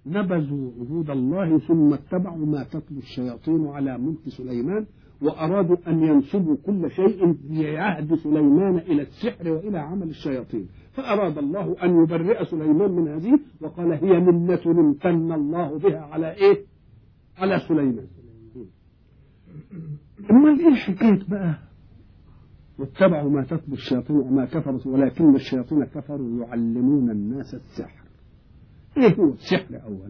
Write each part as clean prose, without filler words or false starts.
نبذوا عهود الله ثم اتبعوا ما تتلو الشياطين على ملك سليمان، وأرادوا أن ينسبوا كل شيء في عهد سليمان إلى السحر وإلى عمل الشياطين، فأراد الله أن يبرئ سليمان من هذه، وقال هي منة امتن الله بها على إيه؟ على سليمان. أما إيه الحكاية بقى؟ واتبعوا ما تتلو الشياطين وما كفروا ولكن الشياطين كفروا يعلمون الناس السحر. ايه هو السحر؟ اولا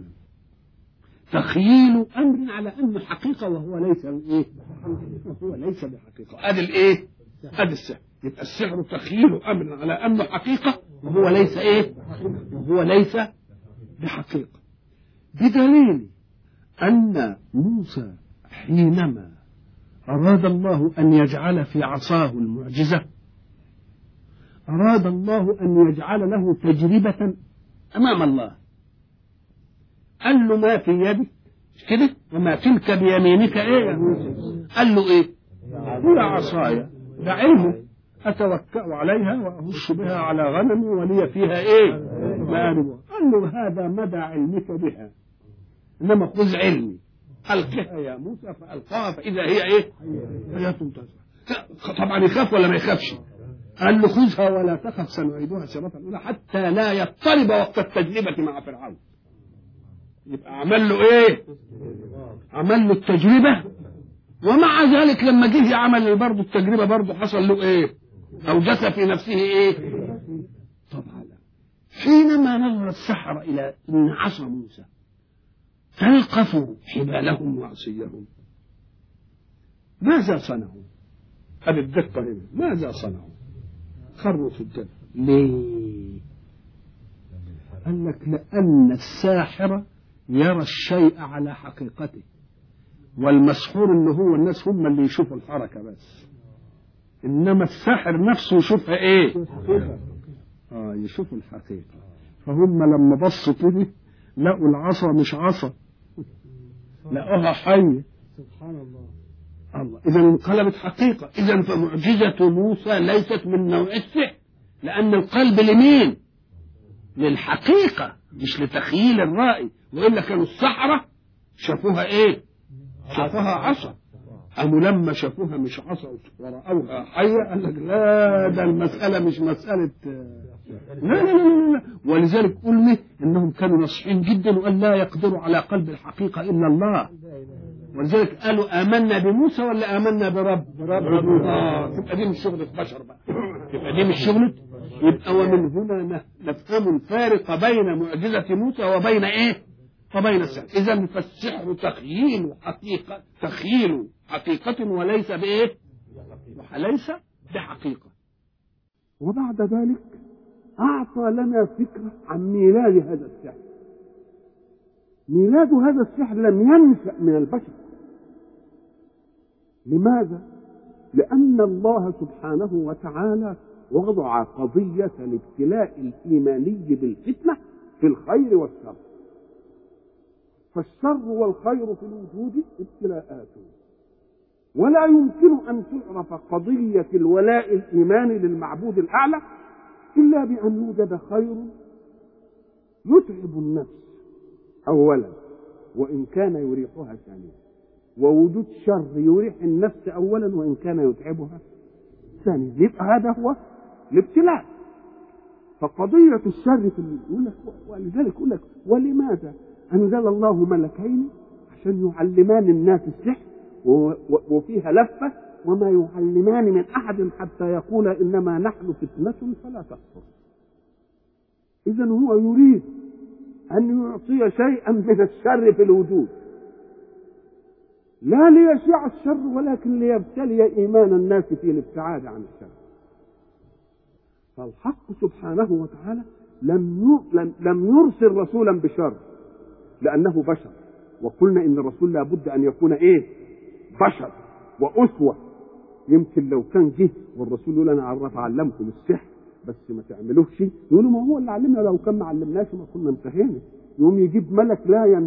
تخييل امر على انه حقيقه وهو ليس ايه؟ وهو ليس بحقيقه. ادي الايه؟ ادي السحر. يبقى السحر تخييل امر على انه حقيقه وهو ليس ايه؟ وهو ليس بحقيقه. بدليل ان موسى حينما اراد الله ان يجعل في عصاه المعجزه، اراد الله ان يجعل له تجربه امام الله. قال له ما في يدك كده وما تلك بيمينك ايه يا موسى؟ قال له ايه؟ هي عصايا ده علمه اتوكأ عليها واهش بها على غنمي ولي فيها ايه؟ مآرب. قال له هذا مدى علمك بها، انما خذ علمي القها يا موسى، فالقاها فاذا هي ايه؟ حياة تسعى. طبعا يخاف ولا ما يخافش؟ قال له خذها ولا تخف سنعيدها سيرة الأولى حتى لا يضطرب وقت التجربة مع فرعون. يبقى عمل له ايه؟ عمل له التجربة، ومع ذلك لما جه عمل برضه التجربة برضه حصل له ايه؟ أوجس في نفسه ايه؟ طبعا حينما نظر السحرة إلى أن عصا موسى تلقفوا حبالهم وعصيهم، ماذا صنعوا؟ هذه الدقة هنا، ماذا صنعوا؟ خروا في الجنة. ليه؟ قال لك لأن الساحر يرى الشيء على حقيقته، والمسحور اللي هو الناس هم اللي يشوفوا الحركة بس، إنما الساحر نفسه يشوفها إيه؟ يشوفوا الحقيقة. فهم لما بصوا كده لقوا العصا مش عصا، لقوها حية. سبحان الله. إذا انقلبت حقيقة. إذا فمعجزة موسى ليست من نوع السحر، لأن القلب لمين؟ للحقيقة مش لتخييل الرأي، وإلا كانوا السحرة شافوها إيه؟ شافوها عصا. أم لما شافوها مش عصا ورأوها حية قال لك لا، ده المسألة مش مسألة لا. ولذلك قلنا إنهم كانوا نصحين جدا وقال لا يقدروا على قلب الحقيقة إلا الله. ولذلك قالوا آمنا بموسى ولا آمنا برب؟ تبقى دي مش شغلة بشر بقى، تبقى دي مش شغلة. يبقى ومن هنا نفهم الفارق بين معجزة موسى وبين ايه؟ وبين السحر. إذا فالسحر تخييل حقيقة وليس بايه؟ وليس بحقيقة. وبعد ذلك أعطى لنا فكرة عن ميلاد هذا السحر. ميلاد هذا السحر لم ينشأ من البشر. لماذا؟ لأن الله سبحانه وتعالى وضع قضية الابتلاء الإيماني بالفتنة في الخير والشر. فالشر والخير في الوجود ابتلاءات، ولا يمكن أن تعرف قضية الولاء الإيماني للمعبود الأعلى إلا بأن يوجد خير يتعب النفس أولا وإن كان يريحها ثانيا، ووجود شر يريح النفس أولا وإن كان يتعبها ثانيا. يبقى هذا هو الابتلاء. فقضية الشر في ولذلك يقول لك ولماذا أنزل الله ملكين عشان يعلمان الناس السحر، وفيها لفة وما يعلمان من أحد حتى يقول إنما نحن فتنة فلا تكفر. إذا هو يريد أن يعطي شيئا من الشر في الوجود، لا ليشيع الشر ولكن ليبتلي إيمان الناس في الابتعاد عن الشر. فالحق سبحانه وتعالى لم يرسل رسولا بشر لأنه بشر، وقلنا إن الرسول لابد أن يكون إيه؟ بشر وأسوة. يمكن لو كان جه والرسول يقول أنا أعلمكم السحر بس ما تعملوه شيء، يقولوا ما هو اللي علمنا، لو كان ما علمناش ما كنا انتهينا. يوم يجيب ملك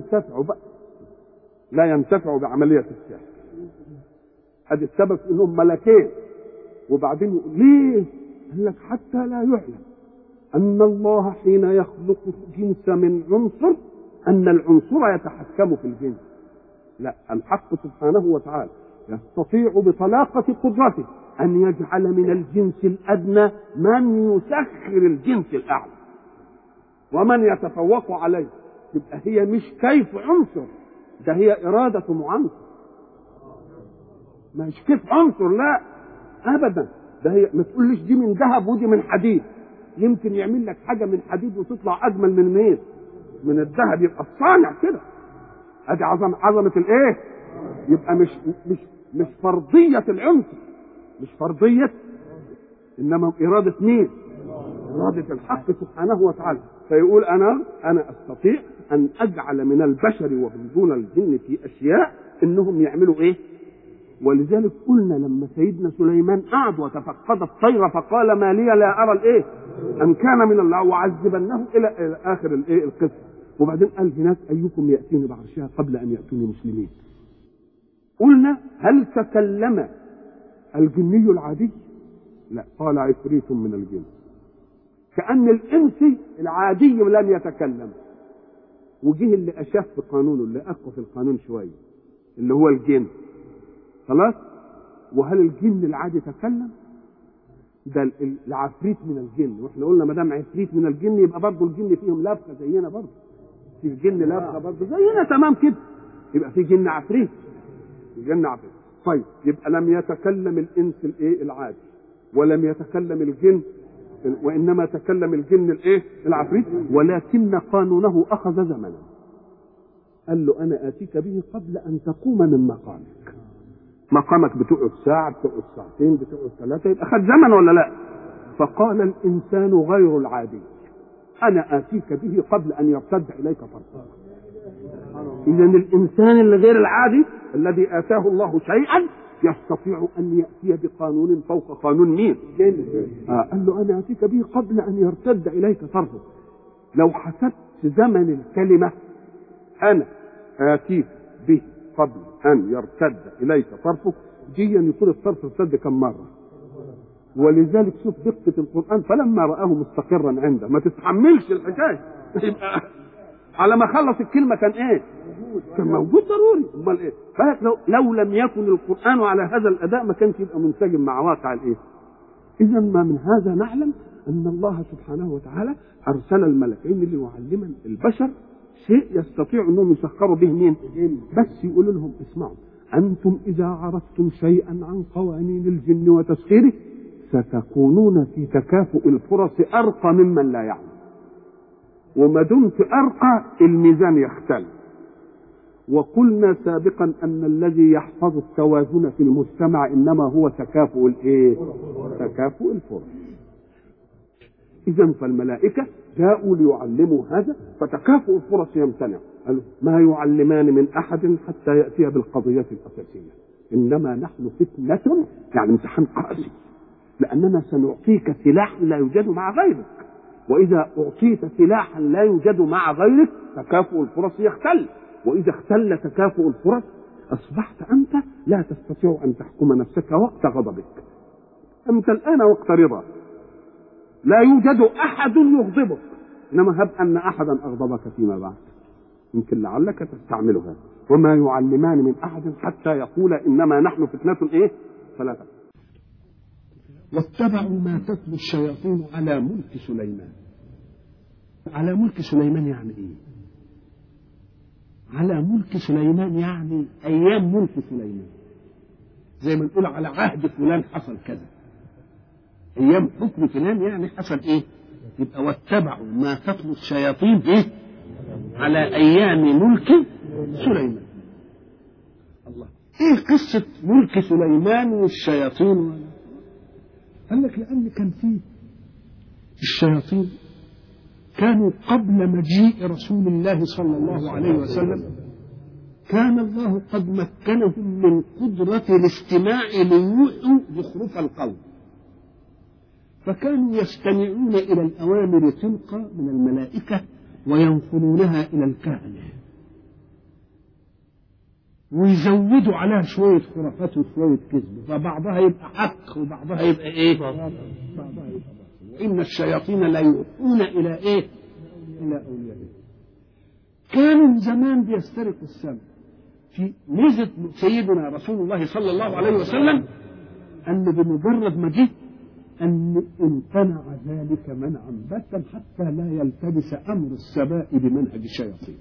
لا ينتفع بعملية السحر. هذا السبب انهم ملكين. وبعدين يقول ليه؟ قال لك حتى لا يعلم أن الله حين يخلق جنس من عنصر أن العنصر يتحكم في الجنس، لا، الحق سبحانه وتعالى يستطيع بطلاقة قدرته أن يجعل من الجنس الأدنى من يسخر الجنس الأعلى ومن يتفوق عليه. يبقى هي مش كيف عنصر، ده هي إرادة عنصر، مش كيف عنصر، لا أبدا. ده هي ما تقولش دي من ذهب ودي من حديد، يمكن يعمل لك حاجة من حديد وتطلع أجمل من مين؟ من الذهب. يبقى الصانع كده، ادي عظمة الايه؟ يبقى مش فرضية العنصر، مش فرضية، انما إرادة مين؟ إرادة الحق سبحانه وتعالى. فيقول انا استطيع ان اجعل من البشر ومن دون الجن في اشياء انهم يعملوا ايه. ولذلك قلنا لما سيدنا سليمان قعد وتفقد الطير فقال ما لي لا ارى الايه ان كان من الله وعذبنه الى اخر الايه القصه. وبعدين قال هناك ايكم ياتيني بعرشها قبل ان ياتوني مسلمين. قلنا هل تكلم الجني العادي؟ لا، قال عفريت من الجن، كأن الإنس العادي لم يتكلم. وجه اللي أشف في قانونه، اللي أقوى في القانون شوية، اللي هو الجن. خلاص. وهل الجن العادي تكلم؟ ده العفريت من الجن. واحنا قلنا ما دام عفريت من الجن يبقى برضه الجن فيهم لبخه زينا، برضه في الجن لبخه برضه زينا تمام كده. يبقى في جن عفريت، الجن عفريت. طيب يبقى لم يتكلم الإنس الايه العادي، ولم يتكلم الجن، وإنما تكلم الجن الايه العفريت. ولكن قانونه أخذ زمنا. قال له أنا آتيك به قبل أن تقوم من مقامك. مقامك بتقعد ساعة، بتقعد ساعتين، بتقعد ثلاثة، يبقى أخذ زمن ولا لا؟ فقال الإنسان غير العادي أنا آتيك به قبل أن يرتد إليك طرفك. إذا الإنسان اللي غير العادي الذي آتاه الله شيئا يستطيع أن يأتي بقانون فوق قانون مين؟ قال له أنا آتيك به قبل أن يرتد إليك طرفك. لو حسبت زمن الكلمة أنا آتيك به قبل أن يرتد إليك طرفك، جيا يكون الطرف ارتد كم مرة. ولذلك شوف دقة القرآن، فلما رآه مستقرا عنده، ما تتحملش الحكاية. يبقى على ما خلص الكلمة كان ايه؟ كان موجود ضروري. امال ايه؟ لو لم يكن القرآن على هذا الأداء ما كانش يبقى منسجم مع واقع الايه. إذا ما من هذا نعلم أن الله سبحانه وتعالى أرسل الملكين ليعلم البشر شيء يستطيع أنهم يسخروا به مين؟ بس يقول لهم اسمعوا، أنتم إذا عرفتم شيئا عن قوانين الجن وتسخيره ستكونون في تكافؤ الفرص أرقى ممن لا يعلم. وما دمت أرقى الميزان يختل. وقلنا سابقا أن الذي يحفظ التوازن في المجتمع إنما هو تكافؤ الإيه؟ تكافؤ الفرص. إذن فالملائكة جاءوا ليعلموا هذا، فتكافؤ الفرص يمتنع. ما يعلمان من أحد حتى يأتي بالقضية الأساسية، إنما نحن فتنة، يعني امتحان قاسي، لأننا سنعطيك سلاح لا يوجد مع غيرك. وإذا أعطيت سلاحا لا يوجد مع غيرك تكافؤ الفرص يختل. وإذا اختل تكافؤ الفرص أصبحت أنت لا تستطيع أن تحكم نفسك وقت غضبك. أنت الآن وقت رضا لا يوجد أحد يغضبك، إنما هب أن أحدا أغضبك فيما بعد يمكن لعلك تستعملها. وما يعلمان من أحد حتى يقول إنما نحن فتنة إيه؟ فلا تكفر. واتبعوا ما تتلو الشياطين على ملك سليمان. على ملك سليمان يعني ايه؟ على ملك سليمان يعني ايام ملك سليمان، زي ما نقول على عهد فلان حصل كذا، ايام حكم فلان يعني حصل ايه. يبقى واتبعوا ما تتلو الشياطين ايه على ايام ملك سليمان. الله، ايه قصة ملك سليمان والشياطين؟ قال لك لأن كان فيه الشياطين كانوا قبل مجيء رسول الله صلى الله عليه وسلم كان الله قد مكنهم من قدرة الاستماع ليوحوا زخرف القول، فكانوا يستمعون إلى الأوامر تلقى من الملائكة وينقلونها إلى الكهنة ويزودوا عليها شوية خرافات وشوية كذب، فبعضها يبقى حق وبعضها يبقى ايه؟ بعضها يبقى وإن الشياطين لا يوحون إلى ايه؟ إلى أوليائهم. كان كان زمان بيسترق السمع. في ميزة سيدنا رسول الله صلى الله عليه وسلم أن بمجرد ما جه أن امتنع ذلك منعا باتا حتى لا يلتبس أمر السماء بمنهج الشياطين.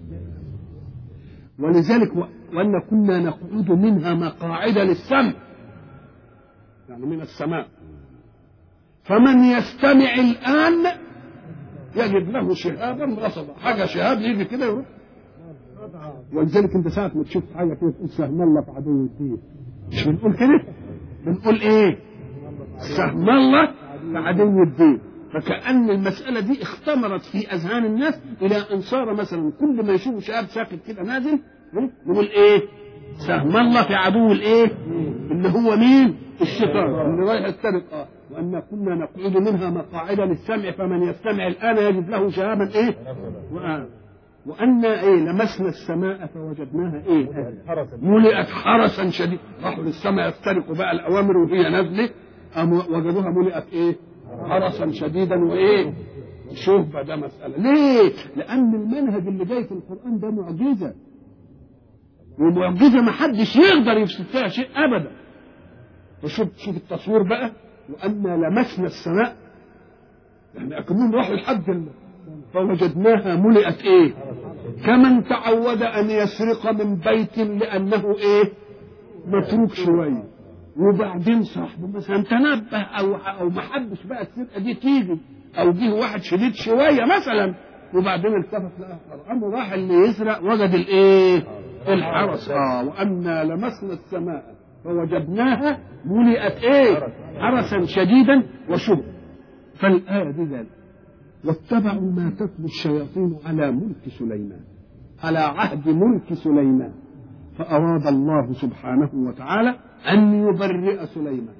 ولذلك وأن كنا نقعد منها مقاعد للسمع، يعني من السماء، فمن يستمع الآن يجد له شهابا رصدا، حاجة شهاب يجي كده يروح. ولذلك انت ساعة ما تشوف حاجة كده تقول سهم الله في عدو الدين، مش بنقول كده؟ بنقول ايه؟ سهم الله في عدو الدين. فكأن المسألة دي اختمرت في أذهان الناس إلى أن صار مثلا كل ما يشوفوا شهاب ساكت كده نازل يقول ايه؟ سهم الله في عدو الايه؟ اللي هو مين؟ الشيطان اللي رايح يسترق. وأن كنا نقعد منها مقاعد للسمع فمن يستمع الآن يجد له شهابا ايه؟ وأن ايه؟ لمسنا السماء فوجدناها ايه؟ ملئت حرسا شديدا. راحوا للسماء يسترقوا بقى الأوامر وهي نازلة وجدوها ملئت ايه؟ حرسا شديدا وايه؟ شوف بقى ده مسألة ليه؟ لأن المنهج اللي جاي في القرآن ده معجزة، ومعجزة ما حدش يقدر يفسد فيها شيء أبدا. وشوف التصوير بقى، وأن لمسنا السماء يعني أكنهم راحوا لحد فوجدناها ملئت إيه؟ كمن تعود أن يسرق من بيت لأنه إيه؟ متروك شوية، وبعدين صاحبه مثلا تنبه أو ما حدش بقى السرقة دي تيجي، أو جه واحد شديد شوية مثلا وبعدين التفت لقى قام راح اللي يسرق وجد الإيه؟ الحرس. وأنا لمسنا السماء فوجدناها ملئت ايه؟ حرسا شديدا وشهب. فالآية دي ذلك واتبعوا ما تتلو الشياطين على ملك سليمان، على عهد ملك سليمان. فأراد الله سبحانه وتعالى أن يبرئ سليمان،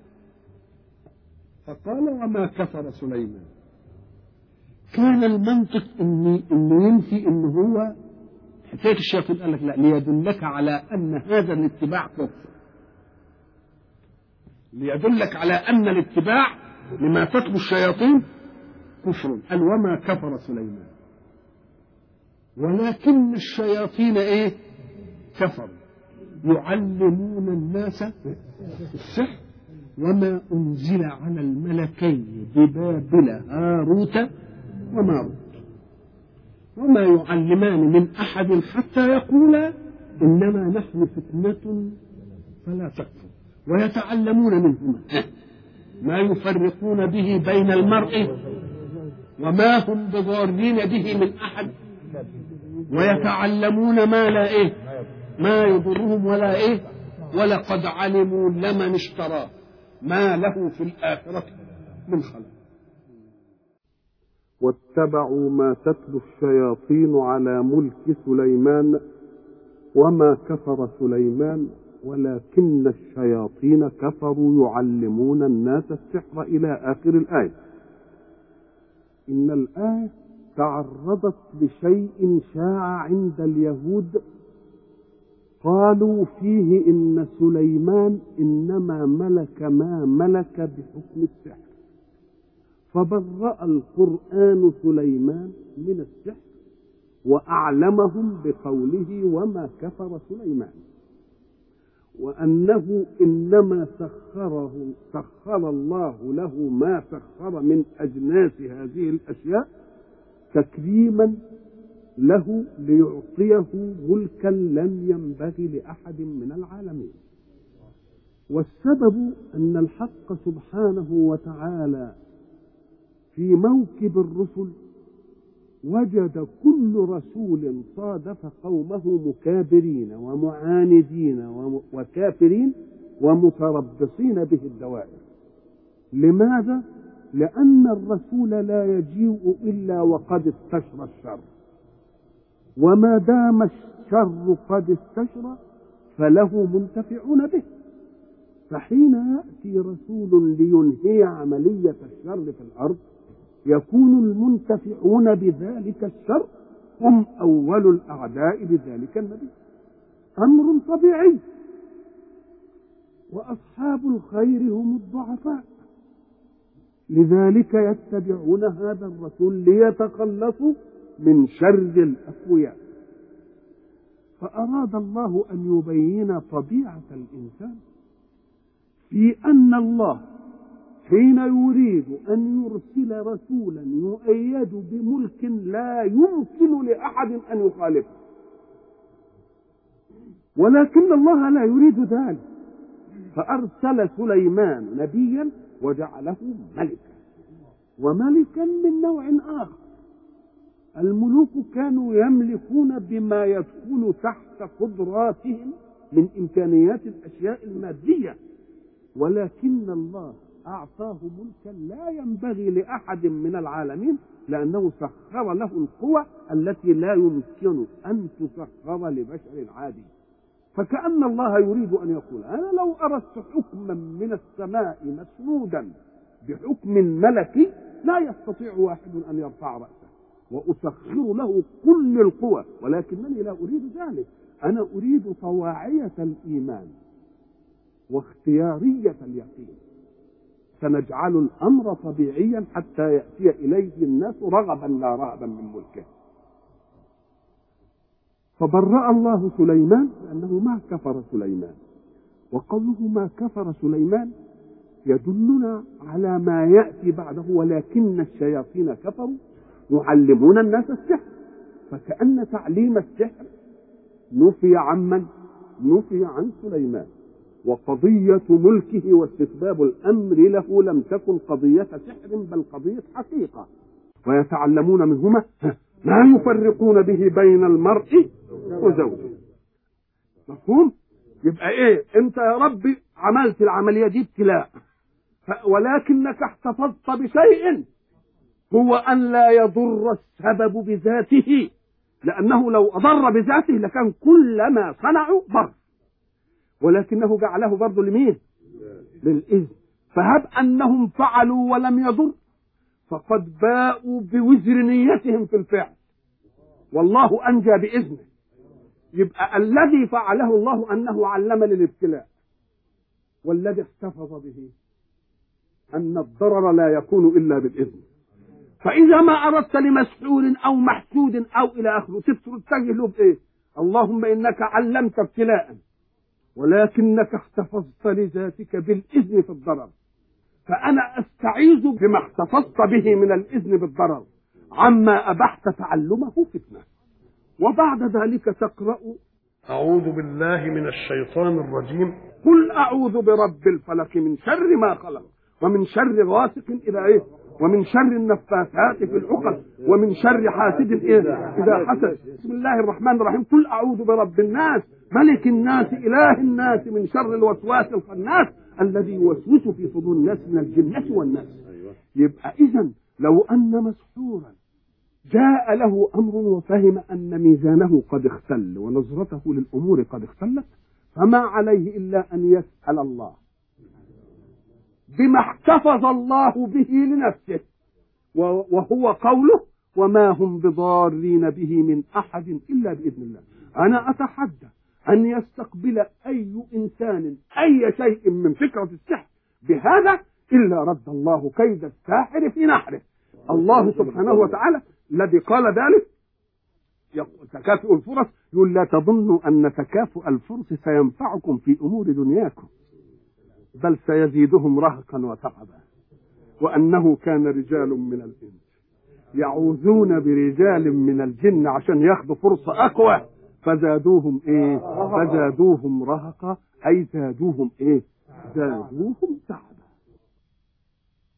فقال وما كفر سليمان. كان المنطق إنه ينفي إنه هو حكاية الشياطين، قال لك لا، ليدلك على أن هذا الاتباع كفر، ليدلك على أن الاتباع لما تتلو الشياطين كفر. قال وما كفر سليمان ولكن الشياطين ايه؟ كفروا يعلمون الناس السحر وما أنزل على الملكين ببابل هاروت وماروت وما يعلمان من أحد حتى يقولا إنما نحن فتنة فلا تكفر ويتعلمون منهما ما يفرقون به بين المرء وما هم بضارين به من أحد ويتعلمون ما لا إيه؟ ما يضرهم ولا إيه؟ ولقد علموا لمن اشتراه ما له في الآخرة من خلاق. واتبعوا ما تتلو الشياطين على ملك سليمان وما كفر سليمان ولكن الشياطين كفروا يعلمون الناس السحر إلى آخر الآية. إن الآية تعرضت لشيء شاع عند اليهود، قالوا فيه إن سليمان إنما ملك ما ملك بحكم السحر، فبرأ القرآن سليمان من السحر وأعلمهم بقوله وما كفر سليمان، وأنه إنما سخر الله له ما سخر من أجناس هذه الأشياء تكريما له ليعطيه ملكا لم ينبغي لأحد من العالمين. والسبب أن الحق سبحانه وتعالى في موكب الرسل وجد كل رسول صادف قومه مكابرين ومعاندين وكافرين ومتربصين به الدوائر. لماذا؟ لأن الرسول لا يجيء إلا وقد استشرى الشر، وما دام الشر قد استشرى فله منتفعون به. فحين يأتي رسول لينهي عملية الشر في الأرض يكون المنتفعون بذلك الشر هم أول الأعداء لذلك النبي، أمر طبيعي. وأصحاب الخير هم الضعفاء، لذلك يتبعون هذا الرسول ليتخلصوا من شر الأقوياء. فأراد الله أن يبين طبيعة الإنسان في أن الله حين يريد أن يرسل رسولا يؤيد بملك لا يمكن لأحد أن يخالفه، ولكن الله لا يريد ذلك، فأرسل سليمان نبيا وجعله ملكا، وملكا من نوع آخر. الملوك كانوا يملكون بما يدخل تحت قدراتهم من إمكانيات الأشياء المادية، ولكن الله أعطاه ملكا لا ينبغي لأحد من العالمين، لأنه سخر له القوى التي لا يمكن أن تسخر لبشر عادي. فكأن الله يريد أن يقول أنا لو أردت حكما من السماء مسنودا بحكم ملكي لا يستطيع واحد أن يرفع رأسه، وأسخر له كل القوى، ولكنني لا أريد ذلك. أنا أريد طواعية الإيمان واختيارية اليقين، سنجعل الأمر طبيعيا حتى يأتي إليه الناس رغبا لا رهبا من ملكه. فبرأ الله سليمان لأنه ما كفر سليمان، وقوله ما كفر سليمان يدلنا على ما يأتي بعده، ولكن الشياطين كفروا يعلمون الناس السحر، فكأن تعليم السحر نفي عمن؟ نفي عن سليمان. وقضية ملكه واستتباب الأمر له لم تكن قضية سحر بل قضية حقيقة، ويتعلمون منهما ما يفرقون به بين المرء وزوجه. مفهوم؟ يبقى ايه؟ انت يا ربي عملت العملية دي ابتلاء، ولكنك احتفظت بشيء هو أن لا يضر السبب بذاته، لأنه لو أضر بذاته لكان كل ما صنعوا ضر، ولكنه جعله برضه لمين؟ للإذن. فهب أنهم فعلوا ولم يضر فقد باءوا بوزر نيتهم في الفعل، والله أنجى بإذنه. يبقى الذي فعله الله أنه علم للابتلاء، والذي احتفظ به أن الضرر لا يكون إلا بالإذن. فإذا ما أردت لمسحور أو محسود أو إلى آخره تتجه له بإيه؟ اللهم إنك علمت ابتلاء ولكنك احتفظت لذاتك بالإذن في الضرر، فأنا أستعيذ بما احتفظت به من الإذن بالضرر عما أبحت تعلمه فتنة. وبعد ذلك تقرأ أعوذ بالله من الشيطان الرجيم، قل أعوذ برب الفلق من شر ما خلق ومن شر غاسق إذا إيه ومن شر النفاثات في العقد ومن شر حاسد إذا حسد. بسم الله الرحمن الرحيم. قل أعوذ برب الناس ملك الناس إله الناس من شر الوسواس الخناس الذي يوسوس في صدور الناس من الجنة والناس. يبقى إذن لو أن مسحورا جاء له أمر وفهم أن ميزانه قد اختل ونظرته للأمور قد اختلت، فما عليه إلا أن يسأل الله بما احتفظ الله به لنفسه، وهو قوله وما هم بضارين به من أحد إلا بإذن الله. أنا أتحدى أن يستقبل أي إنسان أي شيء من فكرة السحر بهذا إلا رد الله كيد الساحر في نحره. الله سبحانه وتعالى الذي قال ذلك تكافؤ الفرص، يقول لا تظنوا أن تكافؤ الفرص سينفعكم في أمور دنياكم بل سيزيدهم رهقا وتعبا، وأنه كان رجال من الإنس يعوذون برجال من الجن عشان ياخذوا فرصة أقوى فزادوهم إيه؟ فزادوهم رهقا، أي زادوهم إيه؟ زادوهم تعبا.